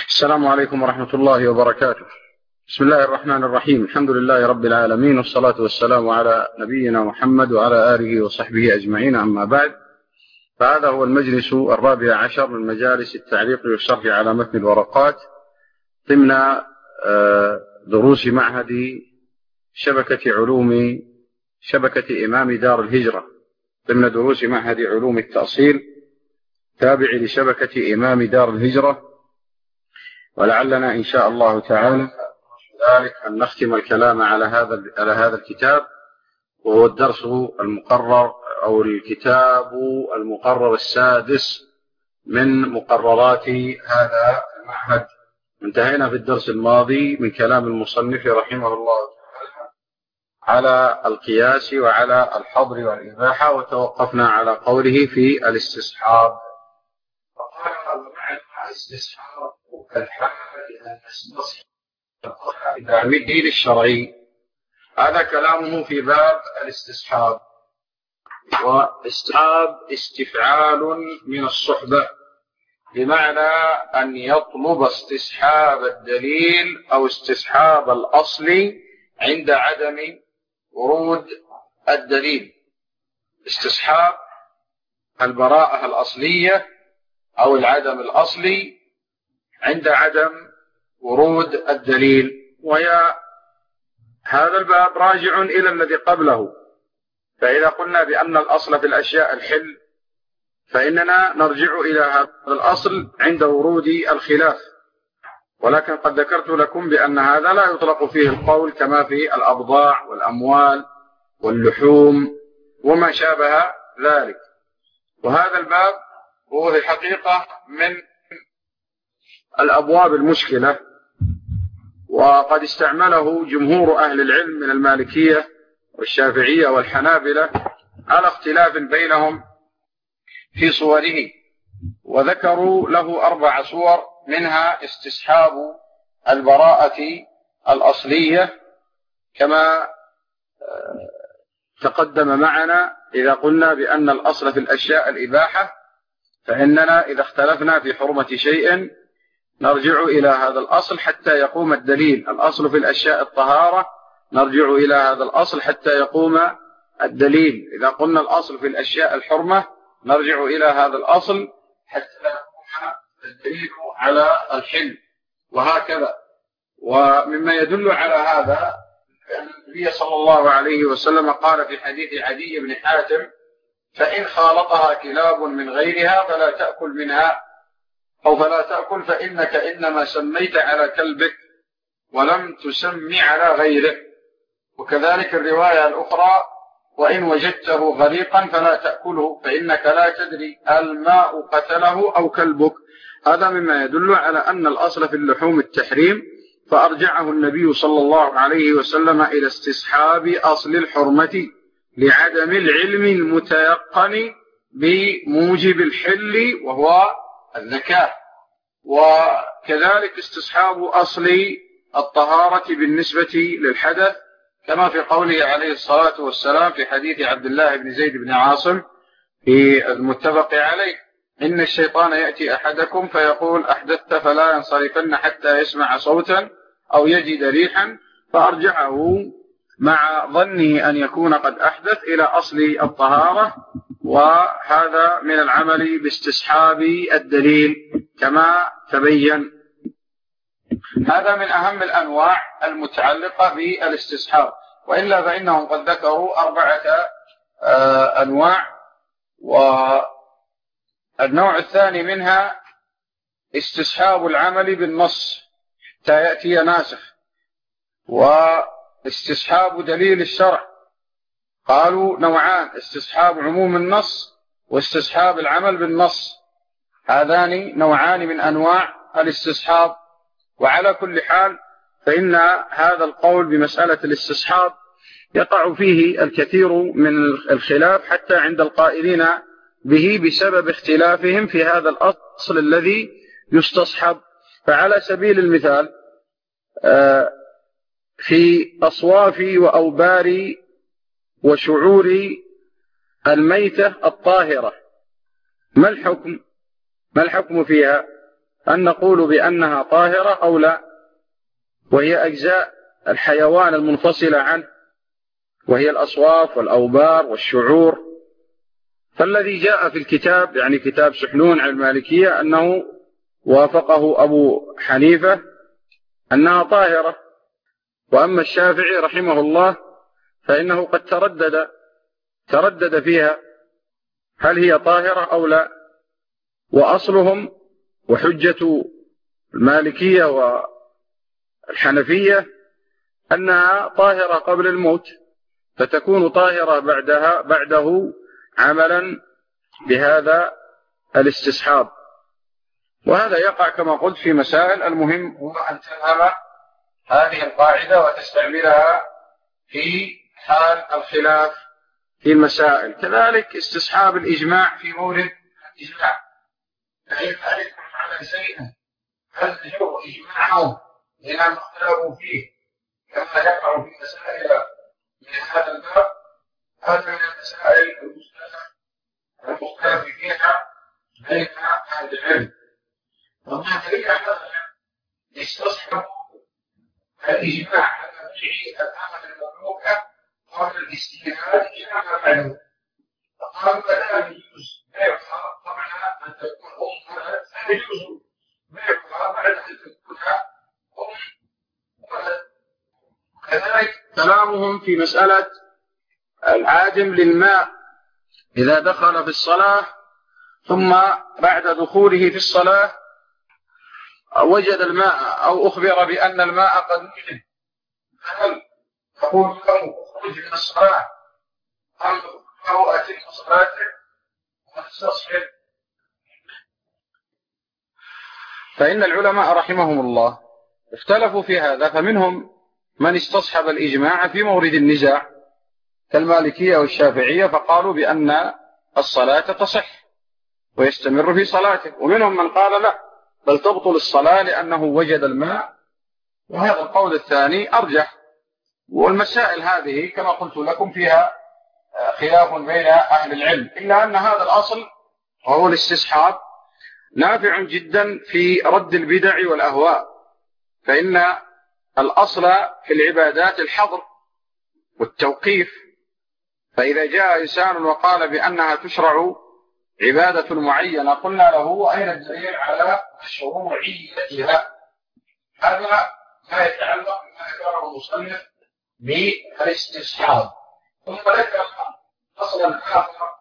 السلام عليكم ورحمة الله وبركاته. بسم الله الرحمن الرحيم. الحمد لله رب العالمين، والصلاة والسلام على نبينا محمد وعلى آله وصحبه أجمعين، أما بعد، فهذا هو المجلس 14 من مجالس التعليق والشرح على متن الورقات ضمن دروس معهد شبكة إمام دار الهجرة، ضمن دروس معهد علوم التأصيل تابع لشبكة إمام دار الهجرة. ولعلنا إن شاء الله تعالى ذلك أن نختم الكلام على هذا الكتاب، وهو الدرس المقرر أو الكتاب المقرر السادس من مقررات هذا المعهد. انتهينا في الدرس الماضي من كلام المصنف رحمه الله تعالى على القياس وعلى الحظر والإباحة، وتوقفنا على قوله في الاستصحاب. فقال الاستصحاب الحاجة أن تستصحب الدليل الشرعي. هذا كلامه في باب الاستصحاب. واستصحاب استفعال من الصحبة، بمعنى أن يطلب استصحاب الدليل أو استصحاب الأصل عند عدم ورود الدليل. استصحاب البراءة الأصلية أو العدم الأصلي عند عدم ورود الدليل. وهي هذا الباب راجع إلى الذي قبله. فإذا قلنا بأن الأصل في الأشياء الحل، فإننا نرجع إلى هذا الأصل عند ورود الخلاف. ولكن قد ذكرت لكم بأن هذا لا يطلق فيه القول كما في الأبضاع والأموال واللحوم وما شابه ذلك. وهذا الباب هو في الحقيقة من الأبواب المشكلة، وقد استعمله جمهور أهل العلم من المالكية والشافعية والحنابلة على اختلاف بينهم في صوره، وذكروا له 4 صور، منها استصحاب البراءة الأصلية كما تقدم معنا. إذا قلنا بأن الأصل في الأشياء الإباحة، فإننا إذا اختلفنا في حرمة شيء نرجع إلى هذا الأصل حتى يقوم الدليل. الأصل في الأشياء الطهارة، نرجع إلى هذا الأصل حتى يقوم الدليل. إذا قلنا الأصل في الأشياء الحرمة، نرجع إلى هذا الأصل حتى يقوم الدليل على الحل، وهكذا. ومما يدل على هذا أن النبي صلى الله عليه وسلم قال في حديث عدي بن حاتم: فإن خالطها كلاب من غيرها فلا تأكل منها، أو فلا تأكل، فإنك إنما سميت على كلبك ولم تسمي على غيره. وكذلك الرواية الأخرى: وإن وجدته غريقا فلا تأكله، فإنك لا تدري الماء قتله أو كلبك. هذا مما يدل على أن الأصل في اللحوم التحريم، فأرجعه النبي صلى الله عليه وسلم إلى استصحاب أصل الحرمة لعدم العلم المتيقن بموجب الحل وهو الذكاء. وكذلك استصحاب أصل الطهارة بالنسبة للحدث، كما في قوله عليه الصلاة والسلام في حديث عبد الله بن زيد بن عاصم في المتفق عليه: إن الشيطان يأتي أحدكم فيقول: أحدثت فلا ينصرفن حتى يسمع صوتا أو يجد ريحا، فأرجعه مع ظنه أن يكون قد أحدث إلى أصل الطهارة. وهذا من العمل باستصحاب الدليل كما تبين. هذا من أهم الأنواع المتعلقة بالاستصحاب، وإلا فإنهم قد ذكروا 4 أنواع. والنوع الثاني منها استصحاب العمل بالنص حتى يأتي ناسخ، واستصحاب دليل الشرع. قالوا نوعان: استصحاب عموم النص واستصحاب العمل بالنص. هذان نوعان من أنواع الاستصحاب. وعلى كل حال فإن هذا القول بمسألة الاستصحاب يقع فيه الكثير من الخلاف حتى عند القائلين به بسبب اختلافهم في هذا الأصل الذي يستصحب. فعلى سبيل المثال في أصواف وأوبار وشعور الميتة الطاهرة، ما الحكم فيها؟ أن نقول بأنها طاهرة أو لا، وهي أجزاء الحيوان المنفصلة عنه، وهي الأصواف والأوبار والشعور. فالذي جاء في الكتاب يعني كتاب سحنون على المالكية أنه وافقه أبو حنيفة أنها طاهرة. وأما الشافعي رحمه الله فإنه قد تردد فيها هل هي طاهرة أو لا. وأصلهم وحجة المالكية والحنفية أنها طاهرة قبل الموت، فتكون طاهرة بعده عملا بهذا الاستصحاب. وهذا يقع كما قلت في مسائل. المهم هو أن تفهم هذه القاعدة وتستعملها في حال الخلاف في المسائل. كذلك استصحاب الإجماع في مورد الإجماع، فإن أعرفكم على شيء هل تجوز إجماعه إلى ما اختلفوا فيه كما يقع في مسائل من هذا الباب. هذا من المسائل المختلف فيها بين أهل العلم. وما دليل هذا يستصحب الإجماع على فعل الأمر المملوكة قبل الاستئذان إلى ما فعلوا، فقالوا لا يجوز بيعها قبل أن تكون ولد، لا يجوز بيعها بعد أن تكون ولد. كذلك كلامهم في مسألة العادم للماء إذا دخل في الصلاة ثم بعد دخوله في الصلاة وجد الماء أو أخبر بأن الماء قد وجد، هل تقول له اخرج من الصلاة أم له أتم صلاته وتستصحب؟ فإن العلماء رحمهم الله اختلفوا في هذا، فمنهم من استصحب الإجماع في مورد النزاع كالمالكية والشافعية، فقالوا بأن الصلاة تصح ويستمر في صلاته. ومنهم من قال لا، بل تبطل الصلاة لأنه وجد الماء، وهذا القول الثاني أرجح. والمسائل هذه كما قلت لكم فيها خلاف بين أهل العلم، إلا أن هذا الأصل وهو الاستصحاب نافع جدا في رد البدع والأهواء. فإن الأصل في العبادات الحظر والتوقيف، فإذا جاء إنسان وقال بأنها تشرع عبادة معينة قلنا له أين الدليل على مشروعيتها؟ هذا ما يتعلق بما ذكره المصنف بالاستصحاب. ثم ذكر أصلا آخر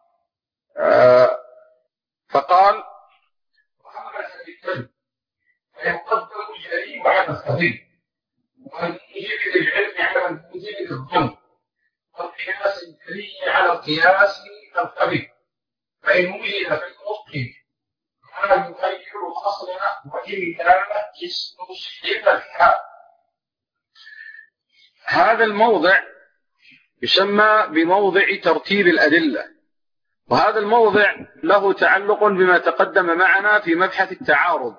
فقال وعمل بالكلب فيقدم الجليل على الخبير والموجب للعلم على الموجب للظن والقياس الجلي على القياس الخبير، فإن وجد في المطلق ما يغير أصلا وإلا استصحب بها. هذا الموضع يسمى بموضع ترتيب الأدلة، وهذا الموضع له تعلق بما تقدم معنا في مبحث التعارض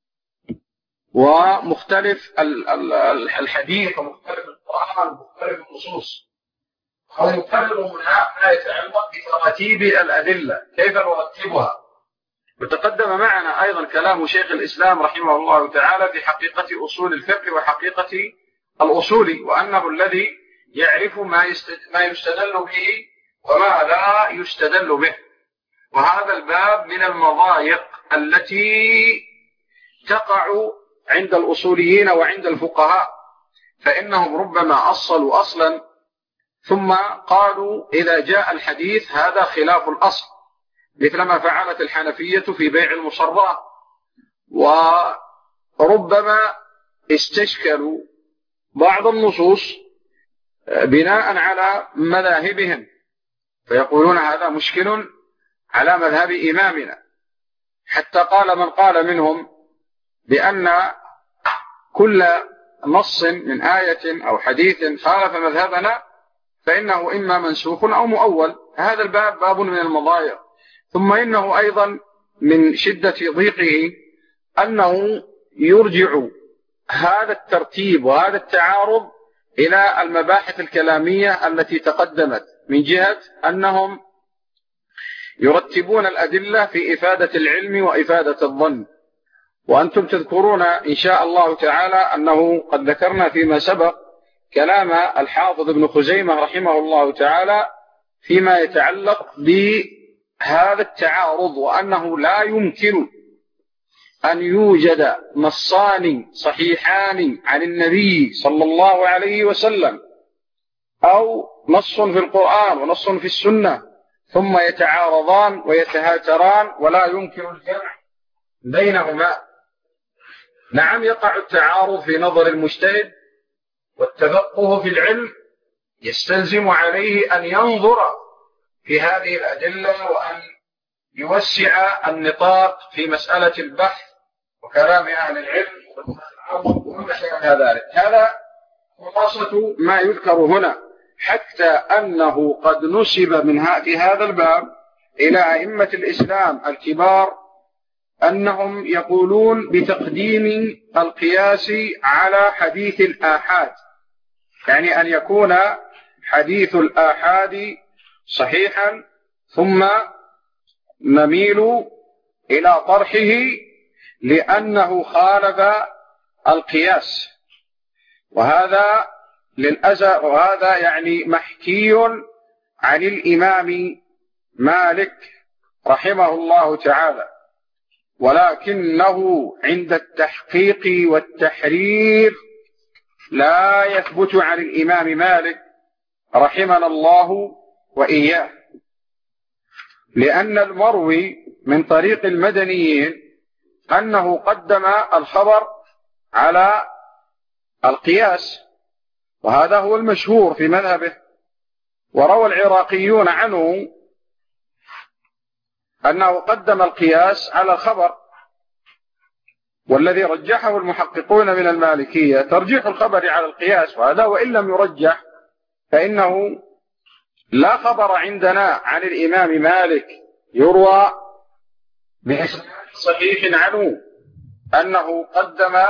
ومختلف الحديث ومختلف القرآن ومختلف النصوص. ويقرر هنا ما يتعلق بترتيب الأدلة، كيف نرتبها. وتقدم معنا أيضا كلام شيخ الإسلام رحمه الله تعالى في حقيقة أصول الفقه وحقيقة الأصول، وأنه الذي يعرف ما يستدل به وما لا يستدل به. وهذا الباب من المضايق التي تقع عند الأصوليين وعند الفقهاء، فإنهم ربما أصلوا أصلا ثم قالوا إذا جاء الحديث هذا خلاف الأصل، مثل ما فعلت الحنفية في بيع المصرات. وربما استشكلوا بعض النصوص بناء على مذاهبهم، فيقولون هذا مشكل على مذهب إمامنا، حتى قال من قال منهم بأن كل نص من آية أو حديث خالف مذهبنا فإنه إما منسوخ أو مؤول. هذا الباب باب من المضايق. ثم إنه أيضا من شدة ضيقه أنه يرجع هذا الترتيب وهذا التعارض إلى المباحث الكلامية التي تقدمت، من جهة أنهم يرتبون الأدلة في إفادة العلم وإفادة الظن، وأنتم تذكرون إن شاء الله تعالى أنه قد ذكرنا فيما سبق كلام الحافظ ابن خزيمة رحمه الله تعالى فيما يتعلق بهذا التعارض، وأنه لا يمكن أن يوجد نصان صحيحان عن النبي صلى الله عليه وسلم أو نص في القرآن ونص في السنة ثم يتعارضان ويتهاتران ولا يمكن الجمع بينهما. نعم يقع التعارض في نظر المجتهد، والتفقه في العلم يستلزم عليه أن ينظر في هذه الأدلة وأن يوسع النطاق في مسألة البحث وكلام أهل العلم وما شابه ذلك. هذا خلاصة ما يذكر هنا، حتى أنه قد نسب في هذا الباب إلى أئمة الإسلام الكبار أنهم يقولون بتقديم القياس على حديث الآحاد، يعني أن يكون حديث الآحاد صحيحا ثم نميل إلى طرحه لأنه خالف القياس. وهذا للأسف وهذا يعني محكي عن الإمام مالك رحمه الله تعالى، ولكنه عند التحقيق والتحرير لا يثبت عن الإمام مالك رحمنا الله وإياه، لأن المروي من طريق المدنيين أنه قدم الخبر على القياس، وهذا هو المشهور في مذهبه. وروى العراقيون عنه أنه قدم القياس على الخبر، والذي رجحه المحققون من المالكية ترجيح الخبر على القياس، وهذا وإن لم يرجح فإنه لا خبر عندنا عن الإمام مالك يروى بإسناد صحيح عنه أنه قدم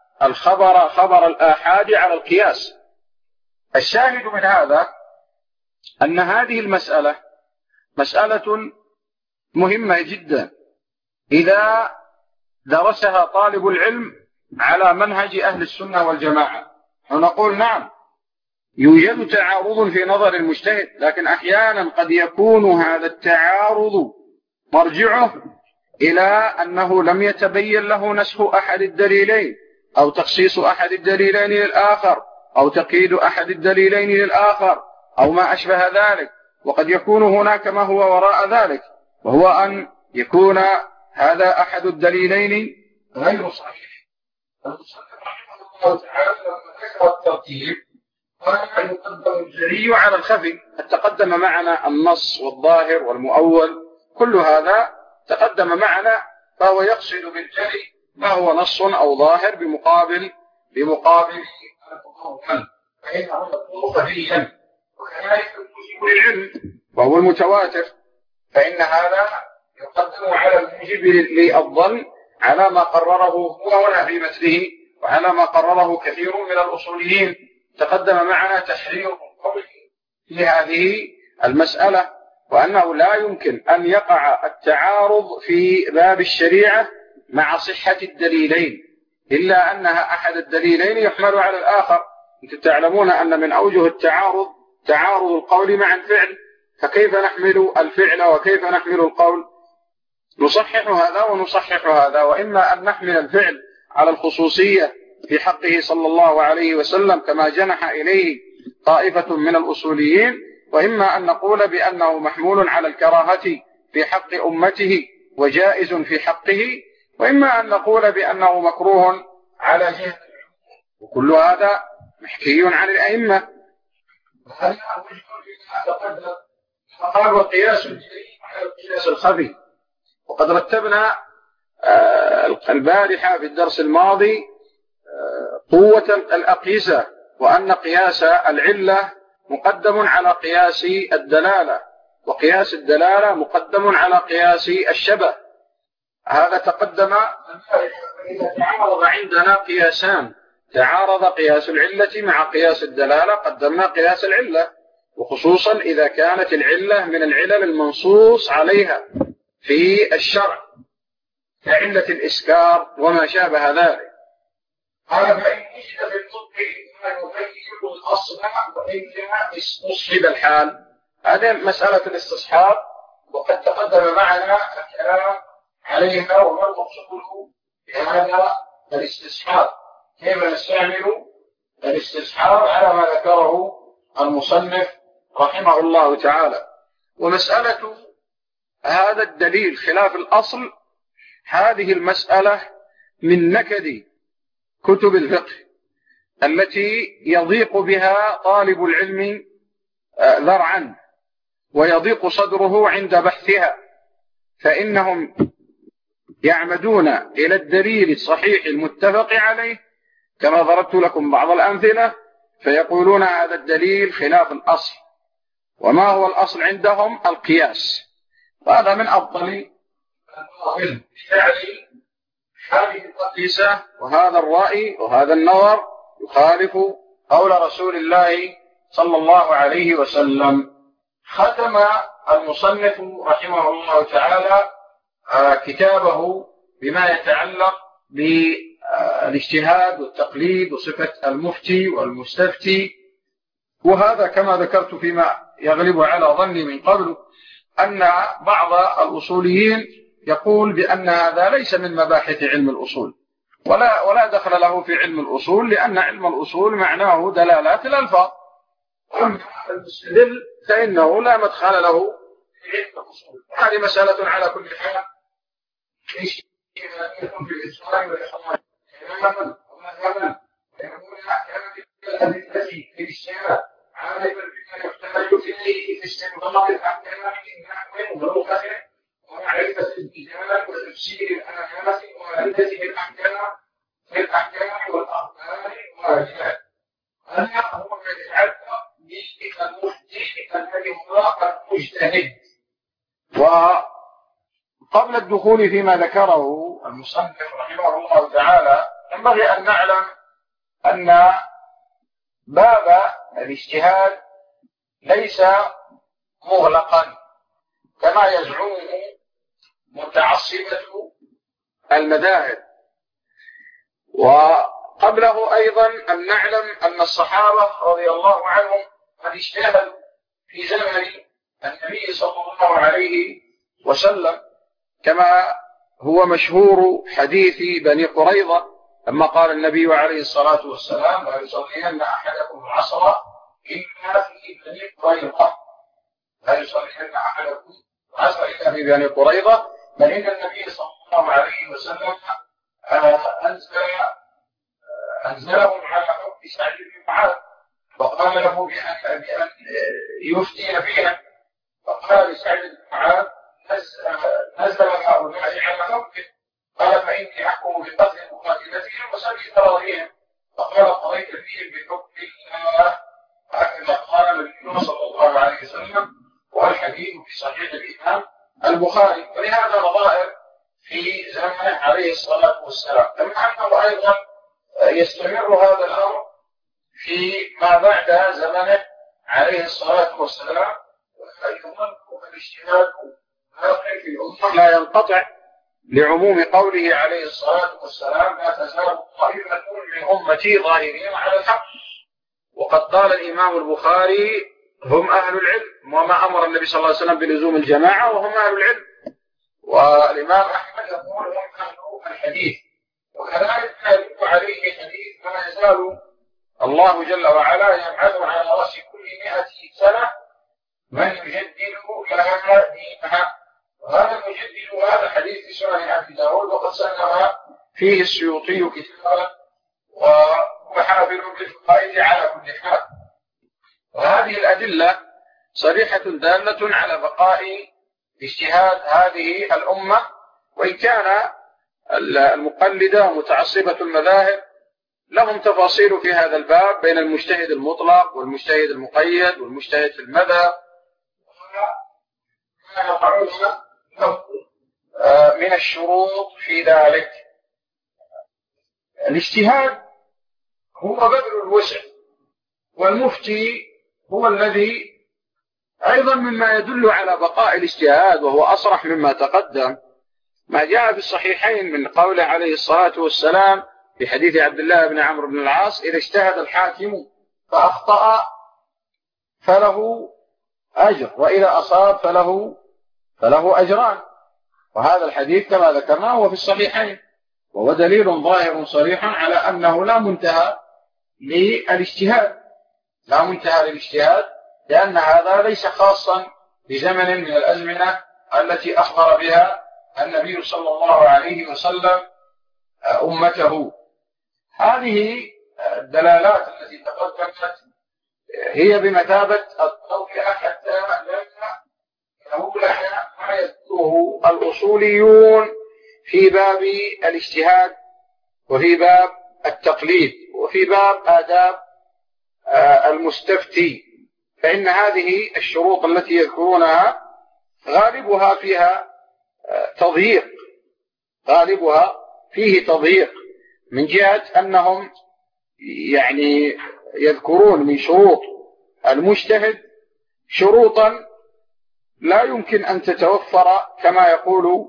خبر الآحاد على القياس. الشاهد من هذا أن هذه المسألة مسألة مهمة جدا إذا درسها طالب العلم على منهج أهل السنة والجماعة. ونقول نعم يوجد تعارض في نظر المجتهد، لكن أحيانا قد يكون هذا التعارض مرجعه إلى أنه لم يتبين له نسخ أحد الدليلين أو تخصيص أحد الدليلين للآخر أو تقييد أحد الدليلين للآخر أو ما أشبه ذلك. وقد يكون هناك ما هو وراء ذلك، وهو أن يكون هذا أحد الدليلين غير صحيح. المصنف رحمه الله تعالى لما ذكر الترتيب قال أن يقدم الجلي على الخفي. تقدم معنا النص والظاهر والمؤول، كل هذا تقدم معنا، فهو يقصد بالجلي ما هو نص أو ظاهر بمقابل المؤول، فإنه يكون خفيا. وكذلك الموجب للعلم وهو المتواتر، فإن هذا يقدم على الموجب للظن على ما قرره هو هنا في مثله وعلى ما قرره كثير من الأصوليين. تقدم معنا تحرير القول في هذه المسألة، وأنه لا يمكن أن يقع التعارض في باب الشريعة مع صحة الدليلين، إلا أنها أحد الدليلين يحمل على الآخر. أنتم تعلمون أن من أوجه التعارض تعارض القول مع الفعل، فكيف نحمل الفعل وكيف نحمل القول؟ نصحح هذا ونصحح هذا، وإما أن نحمل الفعل على الخصوصية في حقه صلى الله عليه وسلم كما جنح إليه طائفة من الأصوليين، وإما أن نقول بأنه محمول على الكراهة في حق أمته وجائز في حقه، وإما أن نقول بأنه مكروه على جهة. وكل هذا محكي عن الأئمة. فقال وقياس على القياس الخفي. وقد رتبنا البارحة في الدرس الماضي قوة الأقيسة، وأن قياس العلة مقدم على قياس الدلالة، وقياس الدلالة مقدم على قياس الشبه. هذا تقدم. إذا تعارض عندنا قياسان، تعارض قياس العلة مع قياس الدلالة، قدمنا قياس العلة، وخصوصا إذا كانت العلة من العلل المنصوص عليها في الشرع. كعلة الإسكار وما شابه ذلك. قال فإن وجد في الطب ما يغير الأصل وإلا استصحب الحال. هذه مسألة الاستصحاب، وقد تقدم معنا الكلام عليها وما المقصود بهذا الاستصحاب، كيف نستعمل الاستصحاب على ما ذكره المصنف رحمه الله تعالى. ومسألة هذا الدليل خلاف الأصل، هذه المسألة من نكد كتب الفقه التي يضيق بها طالب العلم ذرعا ويضيق صدره عند بحثها، فإنهم يعمدون إلى الدليل الصحيح المتفق عليه كما ضربت لكم بعض الأمثلة، فيقولون هذا الدليل خلاف الأصل. وما هو الأصل عندهم؟ القياس. وهذا من أفضل يعني هذه التقيسة وهذا الرأي وهذا النظر يخالف قول رسول الله صلى الله عليه وسلم. ختم المصنف رحمه الله تعالى كتابه بما يتعلق بالاجتهاد والتقليد وصفة المفتي والمستفتي. وهذا كما ذكرت فيما يغلب على ظني من قبل أن بعض الأصوليين يقول بأن هذا ليس من مباحث علم الأصول ولا دخل له في علم الأصول، لأن علم الأصول معناه دلالات الألفاظ، أما المستدل فإنه لا مدخل له في علم الأصول. هذه مسألة على كل حال يكون في الإسلام والإخراج تماما ومذهبا، يكون الذي في الشارع عالما بما يحتاج إليه في استنباط الأحكام من نحو ولغة ومعرفة الإجابة وتفسير الآيات ومعرفة الأحكام والأخبار والواجبات. هذا هو ما يتعلق بالمفتي الذي هو المجتهد. وقبل الدخول فيما ذكره المصنف رحمه الله تعالى ينبغي أن نعلم أن باب الاجتهاد ليس مغلقا كما يزعمه متعصبة المذاهب. وقبله أيضا أن نعلم أن الصحابة رضي الله عنهم قد اجتهدوا في زمن النبي صلى الله عليه وسلم، كما هو مشهور حديث بني قريظة لما قال النبي عليه الصلاة والسلام: لا يصلين أحدكم العصر إلا في بني قريظة. لا يصلين أحدكم العصر إلا في بني قريظة، بل إن النبي صلى الله عليه وسلم أنزلهم على حكم سعد بن معاذ، وقال له بأن يفتي فيها، فقال لسعد بن معاذ: نزل هؤلاء على حكمه، قال: فإني أحكم بقتل مقاتلتهم وسبي تراضيهم، فقال: قضيت فيهم بحكم الله. هكذا قال النبي صلى الله عليه وسلم، والحديث في صحيح الإمام البخاري. ولهذا نظائر في زمنه عليه الصلاة والسلام، كما أنه أيضا يستمر هذا الأمر في ما بعد زمنه عليه الصلاة والسلام، ويظل الاجتهاد في الأمة لا ينقطع، لعموم قوله عليه الصلاة والسلام: لا تزال طائفة من أمتي ظاهرين على الحق. وقد قال الإمام البخاري: هم أهل العلم، وما أمر النبي صلى الله عليه وسلم بلزوم الجماعة وهم أهل العلم. والإمام أحمد يقول: هم أهل الحديث. وكذلك يدل عليه حديث: ما يزال الله جل وعلا يبعث على رأس كل 100 سنة من يجدد لها دينها. وهذا المجدد هذا حديث في سنن أبي داود، وقد سنن فيه السيوطي كتابا وحافل بالفوائد على كل حال. وهذه الأدلة صريحة دالة على بقاء اجتهاد هذه الأمة، وإن كان المقلدة ومتعصبة المذاهب لهم تفاصيل في هذا الباب بين المجتهد المطلق والمجتهد المقيد والمجتهد في المذهب، ما يقعون من الشروط في ذلك. الاجتهاد هو بذل الوسع، والمفتي هو الذي أيضا مما يدل على بقاء الاجتهاد، وهو أصرح مما تقدم، ما جاء في الصحيحين من قوله عليه الصلاة والسلام في حديث عبد الله بن عمرو بن العاص: إذا اجتهد الحاكم فأخطأ فله أجر، وإذا أصاب فله أجران. وهذا الحديث كما ذكرنا هو في الصحيحين، وهو دليل ظاهر صريح على أنه لا منتهى للاجتهاد، لا منتهى للاجتهاد، لأن هذا ليس خاصا بزمن من الأزمنة التي أخبر بها النبي صلى الله عليه وسلم أمته. هذه الدلالات التي تقدمت هي بمثابة التوقيع حتى لا يهولك ما يذكره الأصوليون في باب الاجتهاد، وفي باب التقليد، وفي باب آداب المستفتي. فإن هذه الشروط التي يذكرونها غالبها فيها تضييق، غالبها فيه تضييق، من جهة أنهم يعني يذكرون من شروط المجتهد شروطا لا يمكن أن تتوفر كما يقول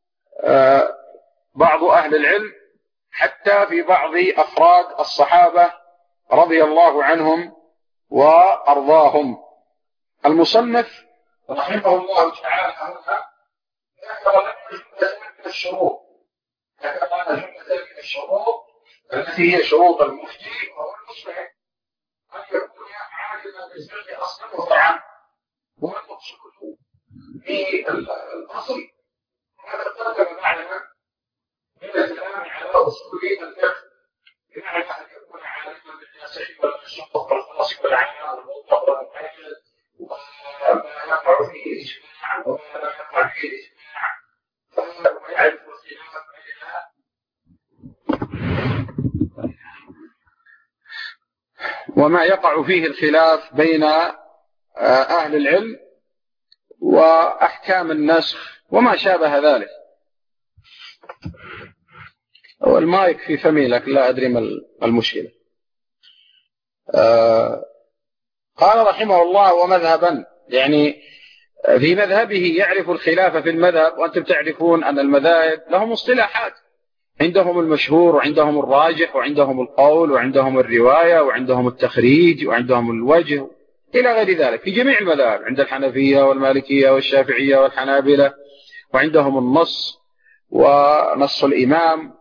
بعض أهل العلم حتى في بعض أفراد الصحابة رضي الله عنهم وأرضاهم. المصنف رحمه الله تعالى هنا ذكر لنا جملة من الشروط، ذكر لنا جملة من الشروط التي هي شروط المفتي وهو المصلح أن يكون عالما بالفقه أصلا وفرعا، والمقصود في الأصل هذا قدم معنا من الكلام على أصول الفقه، بمعنى أن يكون عالما بالناسخ والمنسوخ والخاص والعام والمطلق والمقيد، وما يقع فيه الإجماع وما لا يقع فيه الإجماع، ويعرف الخلاف وما يقع فيه الخلاف بين أهل العلم، وأحكام النسخ وما شابه ذلك. والمايك في فمي لكن لا أدري ما المشكلة. قال رحمه الله: ومذهبا، يعني في مذهبه يعرف الخلاف في المذهب، وأنتم تعرفون أن المذاهب لهم اصطلاحات، عندهم المشهور وعندهم الراجح وعندهم القول وعندهم الرواية وعندهم التخريج وعندهم الوجه إلى غير ذلك في جميع المذاهب، عند الحنفية والمالكية والشافعية والحنابلة، وعندهم النص ونص الإمام،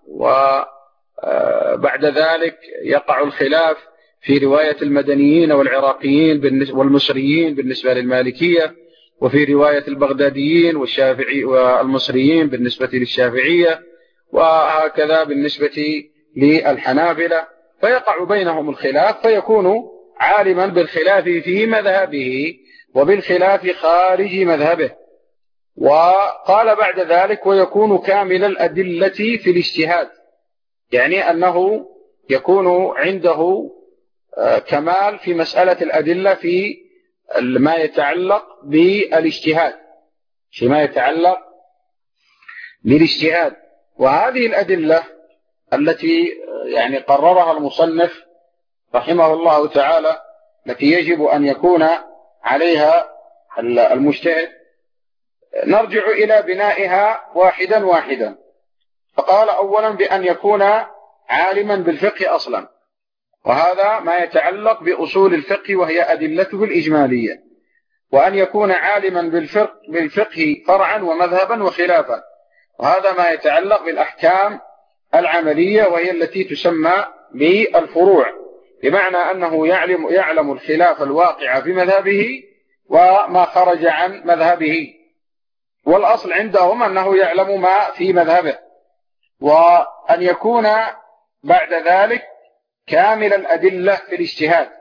وبعد ذلك يقع الخلاف في رواية المدنيين والعراقيين والمصريين بالنسبة للمالكية، وفي رواية البغداديين والشافعي والمصريين بالنسبة للشافعية، وهكذا بالنسبة للحنابلة، فيقع بينهم الخلاف، فيكون عالما بالخلاف في مذهبه وبالخلاف خارج مذهبه. وقال بعد ذلك: ويكون كامل الأدلة في الاجتهاد، يعني أنه يكون عنده كمال في مسألة الأدلة في ما يتعلق بالاجتهاد، فيما يتعلق بالاجتهاد. وهذه الأدلة التي يعني قررها المصنف رحمه الله تعالى، التي يجب أن يكون عليها المجتهد، نرجع إلى بنائها واحدا واحدا. فقال: أولا بأن يكون عالما بالفقه أصلا، وهذا ما يتعلق بأصول الفقه وهي أدلته الإجمالية، وأن يكون عالما بالفقه فرعا ومذهبا وخلافا، وهذا ما يتعلق بالأحكام العملية وهي التي تسمى بالفروع، بمعنى أنه يعلم الخلاف الواقع في مذهبه وما خرج عن مذهبه، والأصل عندهم أنه يعلم ما في مذهبه. وأن يكون بعد ذلك كامل الأدلة في الاجتهاد.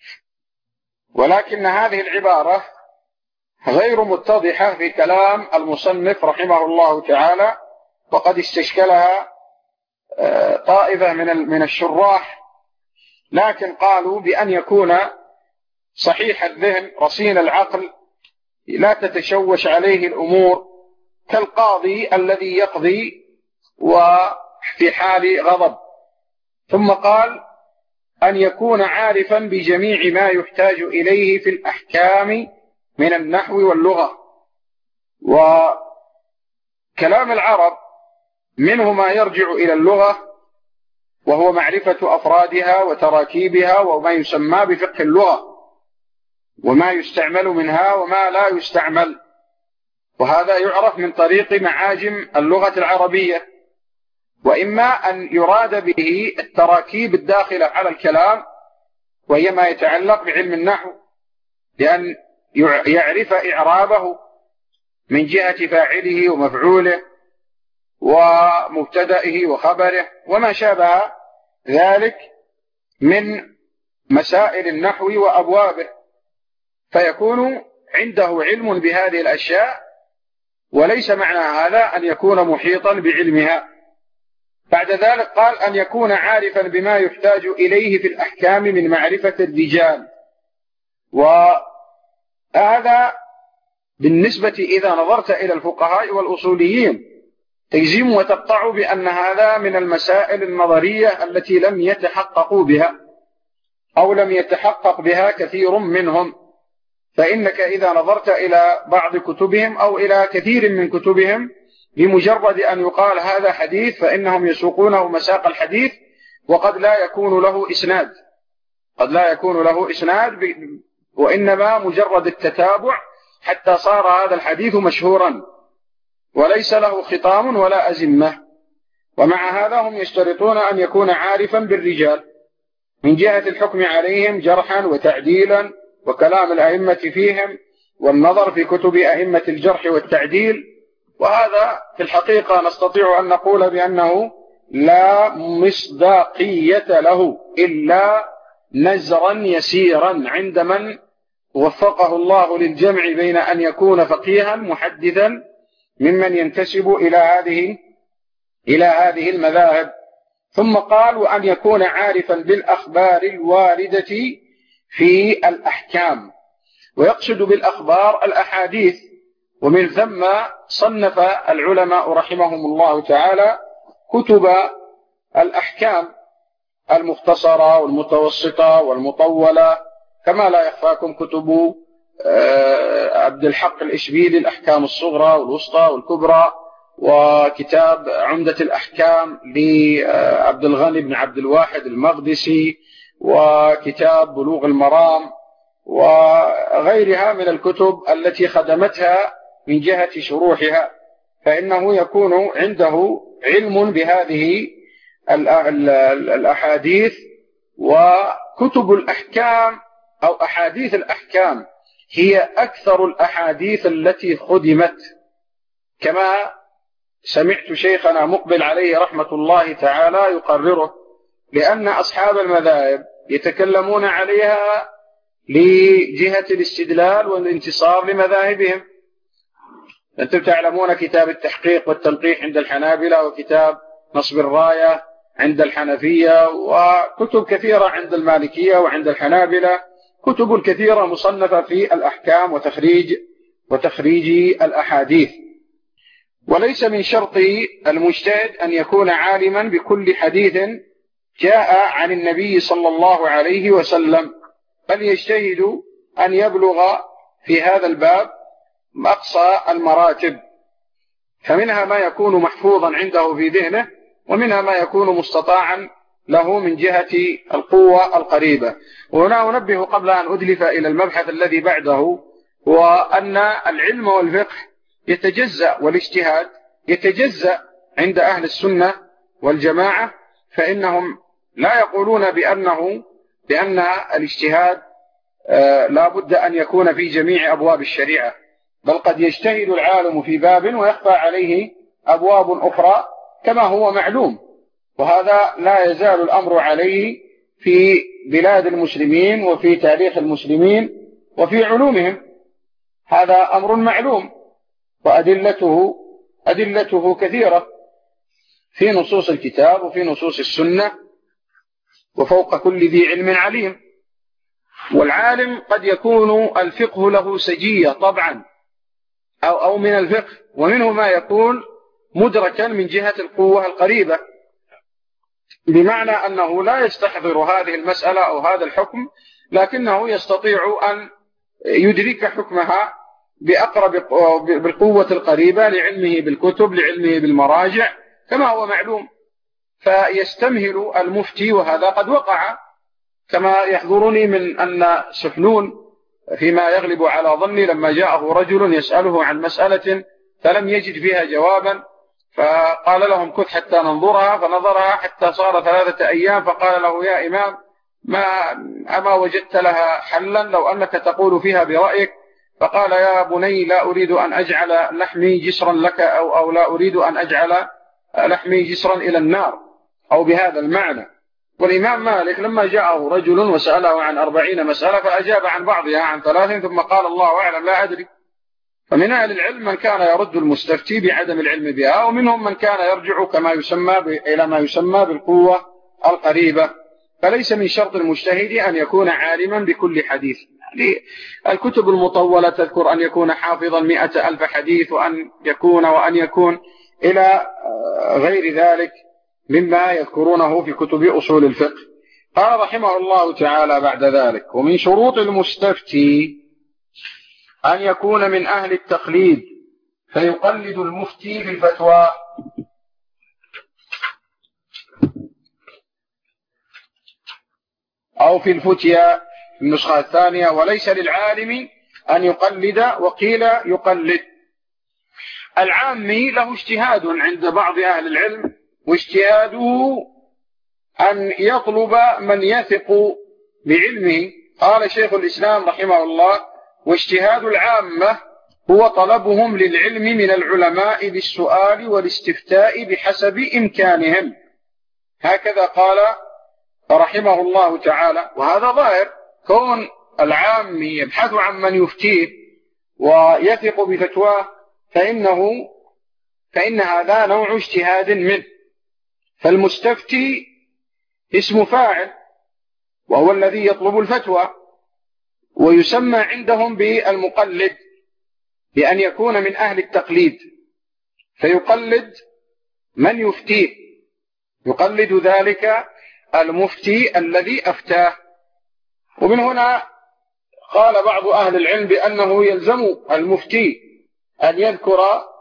ولكن هذه العبارة غير متضحة في كلام المصنف رحمه الله تعالى، وقد استشكلها طائفة من الشراح، لكن قالوا بأن يكون صحيح الذهن رصين العقل لا تتشوش عليه الأمور، كالقاضي الذي يقضي وفي حال غضب. ثم قال: أن يكون عارفا بجميع ما يحتاج إليه في الأحكام من النحو واللغة. وكلام العرب منه ما يرجع إلى اللغة، وهو معرفة أفرادها وتراكيبها وما يسمى بفقه اللغة، وما يستعمل منها وما لا يستعمل، وهذا يعرف من طريق معاجم اللغة العربية. وإما أن يراد به التراكيب الداخلة على الكلام، وهي ما يتعلق بعلم النحو، لأن يعرف إعرابه من جهة فاعله ومفعوله ومبتدئه وخبره وما شابه ذلك من مسائل النحو وأبوابه، فيكون عنده علم بهذه الأشياء، وليس معنى هذا أن يكون محيطا بعلمها. بعد ذلك قال أن يكون عارفا بما يحتاج إليه في الأحكام من معرفة الرجال. وهذا بالنسبة إذا نظرت إلى الفقهاء والأصوليين تجزم وتقطع بأن هذا من المسائل النظرية التي لم يتحققوا بها أو لم يتحقق بها كثير منهم. فإنك إذا نظرت إلى بعض كتبهم أو إلى كثير من كتبهم، بمجرد أن يقال هذا حديث فإنهم يسوقونه مساق الحديث، وقد لا يكون له إسناد، قد لا يكون له إسناد، وإنما مجرد التتابع حتى صار هذا الحديث مشهورا وليس له خطام ولا أزمة. ومع هذا هم يشترطون أن يكون عارفا بالرجال من جهة الحكم عليهم جرحا وتعديلا وكلام الأئمة فيهم والنظر في كتب أئمة الجرح والتعديل. وهذا في الحقيقة نستطيع أن نقول بأنه لا مصداقية له إلا نزرا يسيرا عند من وفقه الله للجمع بين أن يكون فقيها محدثا ممن ينتسب إلى هذه المذاهب. ثم قال وأن يكون عارفا بالأخبار الواردة في الأحكام، ويقصد بالأخبار الأحاديث. ومن ثم صنف العلماء رحمهم الله تعالى كتب الأحكام المختصرة والمتوسطة والمطولة، كما لا يخفاكم كتب عبد الحق الإشبيلي الأحكام الصغرى والوسطى والكبرى، وكتاب عمدة الأحكام لعبد الغني بن عبد الواحد المقدسي، وكتاب بلوغ المرام، وغيرها من الكتب التي خدمتها من جهة شروحها. فإنه يكون عنده علم بهذه الأحاديث. وكتب الأحكام أو أحاديث الأحكام هي أكثر الأحاديث التي خدمت، كما سمعت شيخنا مقبل عليه رحمة الله تعالى يقرره، لأن أصحاب المذاهب يتكلمون عليها لجهة الاستدلال والانتصار لمذاهبهم. أنتم تعلمون كتاب التحقيق والتنقيح عند الحنابلة، وكتاب نصب الراية عند الحنفية، وكتب كثيرة عند المالكية وعند الحنابلة، كتب كثيرة مصنفة في الأحكام وتخريج الأحاديث. وليس من شرط المجتهد أن يكون عالما بكل حديث جاء عن النبي صلى الله عليه وسلم، بل يجتهد أن يبلغ في هذا الباب أقصى المراتب، فمنها ما يكون محفوظا عنده في ذهنه، ومنها ما يكون مستطاعا له من جهة القوة القريبة. وهنا أنبه قبل أن أدلف إلى المبحث الذي بعده، وأن العلم والفقه يتجزأ والاجتهاد يتجزأ عند أهل السنة والجماعة، فإنهم لا يقولون بأن الاجتهاد لا بد أن يكون في جميع أبواب الشريعة، بل قد يجتهد العالم في باب ويخفى عليه أبواب أخرى كما هو معلوم، وهذا لا يزال الأمر عليه في بلاد المسلمين وفي تاريخ المسلمين وفي علومهم، هذا أمر معلوم، وأدلته كثيرة في نصوص الكتاب وفي نصوص السنة، وفوق كل ذي علم عليم. والعالم قد يكون الفقه له سجية طبعا أو من الفقه، ومنه ما يكون مدركا من جهة القوة القريبة، بمعنى أنه لا يستحضر هذه المسألة أو هذا الحكم، لكنه يستطيع أن يدرك حكمها بالقوة القريبة لعلمه بالكتب، لعلمه بالمراجع، كما هو معلوم، فيستمهل المفتي، وهذا قد وقع كما يحضرني من أن سحنون فيما يغلب على ظني لما جاءه رجل يسأله عن مسألة فلم يجد فيها جوابا، فقال لهم كث حتى ننظرها، فنظرها حتى صار 3 أيام، فقال له يا إمام أما وجدت لها حلا لو أنك تقول فيها برأيك؟ فقال يا بني لا أريد أن أجعل لحمي جسرا لك أو لا أريد أن أجعل لحمي جسرا إلى النار، أو بهذا المعنى. والإمام مالك لما جاءه رجل وسأله عن 40 مسألة فأجاب عن بعضها عن 3 ثم قال الله أعلم لا أدري. فمن أهل العلم من كان يرد المستفتي بعدم العلم بها، ومنهم من كان يرجع إلى ما يسمى بالقوة القريبة. فليس من شرط المجتهد أن يكون عالما بكل حديث. يعني الكتب المطولة تذكر أن يكون حافظا 100,000 حديث وأن يكون إلى غير ذلك مما يذكرونه في كتب أصول الفقه. قال رحمه الله تعالى بعد ذلك: ومن شروط المستفتي أن يكون من أهل التقليد فيقلد المفتي في الفتوى. أو في الفتيا النسخة الثانية: وليس للعالم أن يقلد، وقيل يقلد. العامي له اجتهاد عند بعض أهل العلم، واجتهاده أن يطلب من يثق بعلمه. قال شيخ الإسلام رحمه الله: واجتهاد العامة هو طلبهم للعلم من العلماء بالسؤال والاستفتاء بحسب إمكانهم. هكذا قال رحمه الله تعالى. وهذا ظاهر، كون العام يبحث عن من يفتيه ويثق بفتواه فإن هذا نوع اجتهاد منه. فالمستفتي اسم فاعل وهو الذي يطلب الفتوى، ويسمى عندهم بالمقلد بأن يكون من أهل التقليد، فيقلد من يفتيه، يقلد ذلك المفتي الذي أفتاه. ومن هنا قال بعض أهل العلم بأنه يلزم المفتي أن يذكر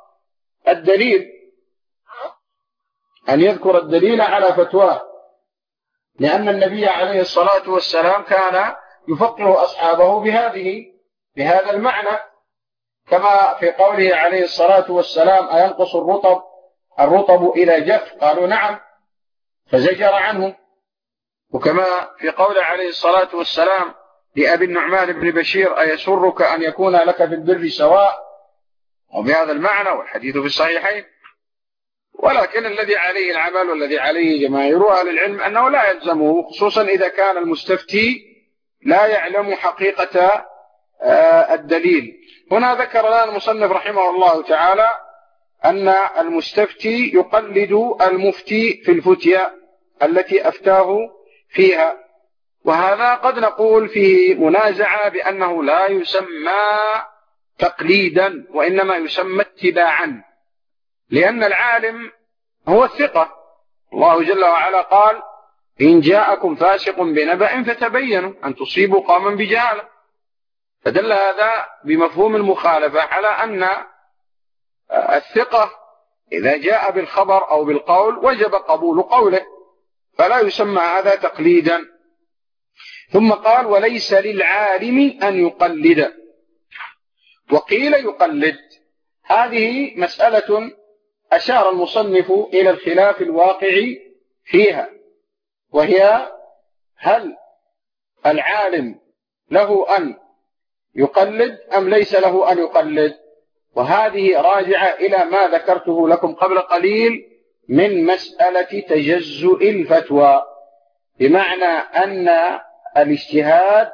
الدليل على فتواه، لأن النبي عليه الصلاة والسلام كان يفقه أصحابه بهذا المعنى، كما في قوله عليه الصلاة والسلام: أينقص الرطب إلى جف؟ قالوا نعم، فزجر عنه. وكما في قوله عليه الصلاة والسلام لأبي النعمان بن بشير: أيسرك أن يكون لك في البر سواء؟ وبهذا المعنى، والحديث في الصحيحين. ولكن الذي عليه العمل والذي عليه جماهير أهل العلم أنه لا يلزمه، خصوصا إذا كان المستفتي لا يعلم حقيقة الدليل. هنا ذكر لنا المصنف رحمه الله تعالى أن المستفتي يقلد المفتي في الفتيا التي أفتاه فيها. وهذا قد نقول فيه منازعة بأنه لا يسمى تقليدا، وإنما يسمى اتباعا، لأن العالم هو الثقة. الله جل وعلا قال: إن جاءكم فاسق بنبأ فتبينوا أن تصيبوا قوما بجهالة. فدل هذا بمفهوم المخالفة على أن الثقة إذا جاء بالخبر أو بالقول وجب قبول قوله، فلا يسمى هذا تقليدا. ثم قال: وليس للعالم أن يقلد، وقيل يقلد. هذه مسألة أشار المصنف إلى الخلاف الواقع فيها، وهي: هل العالم له أن يقلد أم ليس له أن يقلد؟ وهذه راجعة إلى ما ذكرته لكم قبل قليل من مسألة تجزؤ الفتوى، بمعنى أن الاجتهاد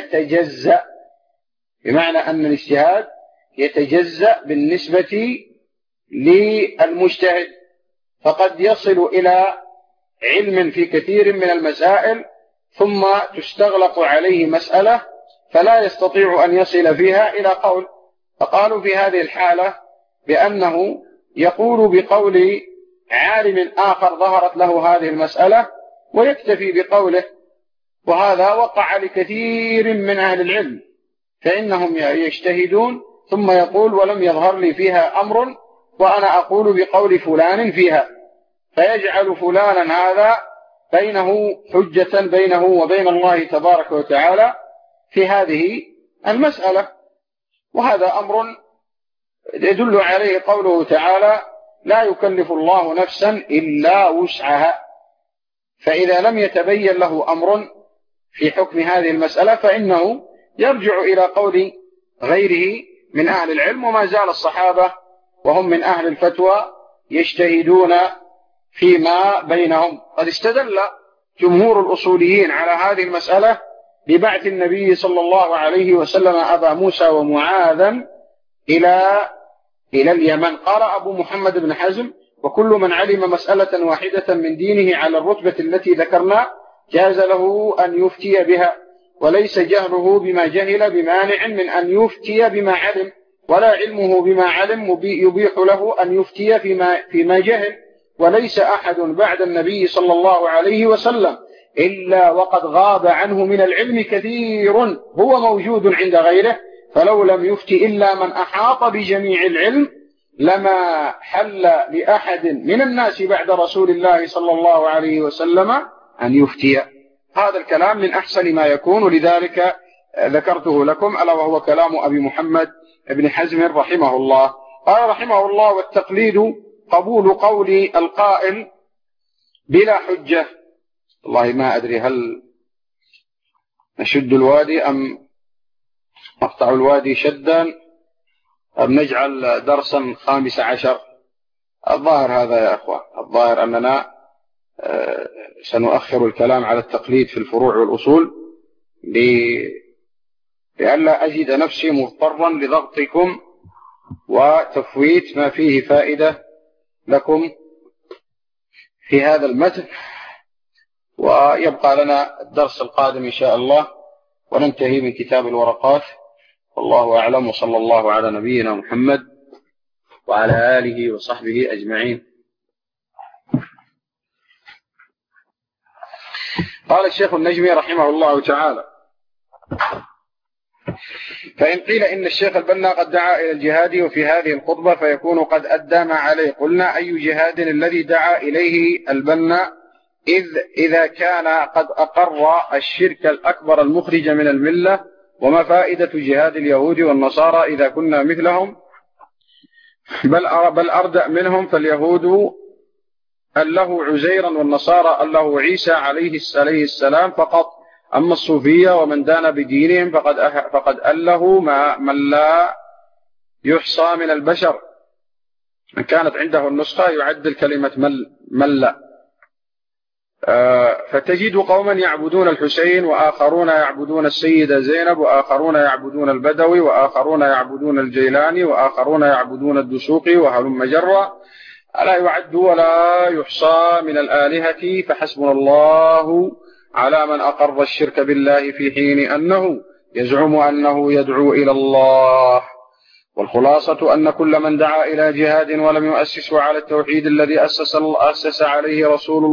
يتجزأ بالنسبة للمجتهد، فقد يصل إلى علم في كثير من المسائل ثم تستغلق عليه مسألة فلا يستطيع أن يصل فيها إلى قول. فقالوا في هذه الحالة بأنه يقول بقول عالم آخر ظهرت له هذه المسألة ويكتفي بقوله. وهذا وقع لكثير من أهل العلم، فإنهم يجتهدون ثم يقول: ولم يظهر لي فيها أمر وأنا أقول بقول فلان فيها. فيجعل فلانا هذا بينه حجة بينه وبين الله تبارك وتعالى في هذه المسألة. وهذا أمر يدل عليه قوله تعالى: لا يكلف الله نفسا إلا وسعها. فإذا لم يتبين له أمر في حكم هذه المسألة فإنه يرجع إلى قول غيره من أهل العلم. وما زال الصحابة وهم من أهل الفتوى يجتهدون فيما بينهم. قد استدل جمهور الأصوليين على هذه المسألة ببعث النبي صلى الله عليه وسلم أبا موسى ومعاذا إلى اليمن. قال أبو محمد بن حزم: وكل من علم مسألة واحدة من دينه على الرتبة التي ذكرنا جاز له أن يفتي بها، وليس جهله بما جهل بمانع من أن يفتي بما علم، ولا علمه بما علم يبيح له أن يفتي فيما جهل. وليس أحد بعد النبي صلى الله عليه وسلم إلا وقد غاب عنه من العلم كثير هو موجود عند غيره، فلو لم يفتي إلا من أحاط بجميع العلم لما حل لأحد من الناس بعد رسول الله صلى الله عليه وسلم أن يفتي. هذا الكلام من أحسن ما يكون، ولذلك ذكرته لكم، ألا وهو كلام أبي محمد بن حزم رحمه الله. قال رحمه الله: والتقليد قبول قول القائل بلا حجة. والله ما أدري هل نشد الوادي أم نقطع الوادي شدا أم نجعل درسا 15. الظاهر هذا يا أخوان، الظاهر أننا سنؤخر الكلام على التقليد في الفروع والأصول لئلا أجد نفسي مضطرا لضغطكم وتفويت ما فيه فائدة لكم في هذا المتن. ويبقى لنا الدرس القادم إن شاء الله وننتهي من كتاب الورقات. والله أعلم، وصلى الله على نبينا محمد وعلى آله وصحبه أجمعين. قال الشيخ النجمي رحمه الله تعالى: فإن قيل إن الشيخ البنا قد دعا إلى الجهاد وفي هذه الخطبة فيكون قد أدى ما عليه. قلنا: أي جهاد الذي دعا إليه البنا إذا كان قد أقر الشرك الأكبر المخرج من الملة؟ وما فائدة جهاد اليهود والنصارى إذا كنا مثلهم؟ بل أردأ منهم، فاليهود أله عزيرا والنصارى أله عيسى عليه السلام فقط. أما الصوفية ومن دان بدينهم فقد أله من لا يحصى من البشر. من كانت عنده النسخة يعدل كلمة ملا. فتجد قوما يعبدون الحسين، وآخرون يعبدون السيدة زينب، وآخرون يعبدون البدوي، وآخرون يعبدون الجيلاني، وآخرون يعبدون الدسوقي، وهلم جرا، ألا يعد ولا يحصى من الآلهة. فحسبنا الله على من أقر الشرك بالله في حين أنه يزعم أنه يدعو إلى الله. والخلاصة أن كل من دعا إلى جهاد ولم يؤسسه على التوحيد الذي أسس عليه رسول